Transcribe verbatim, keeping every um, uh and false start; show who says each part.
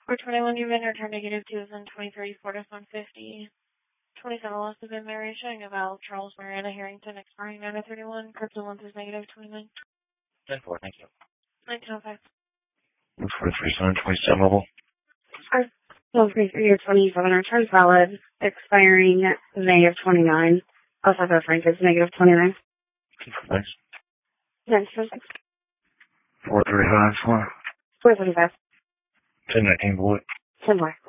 Speaker 1: four twenty-one, you've been returned negative two is in twenty thirty-four to one fifty. twenty-seven loss has been married showing of Al Charles Mariana Harrington expiring nine of thirty-one. Crypto month is negative twenty-nine.
Speaker 2: ten four, thank you.
Speaker 1: nineteen oh five.
Speaker 2: forty-three, seven, twenty-seven mobile.
Speaker 3: Our twelve twenty-three or twenty-seven returns valid, expiring May of twenty-nine. Osaka Frank is negative twenty-nine.
Speaker 2: Thanks.
Speaker 3: Next, six.
Speaker 2: four three five four.
Speaker 3: four thirty-five.
Speaker 2: ten nineteen, boy.
Speaker 3: ten more.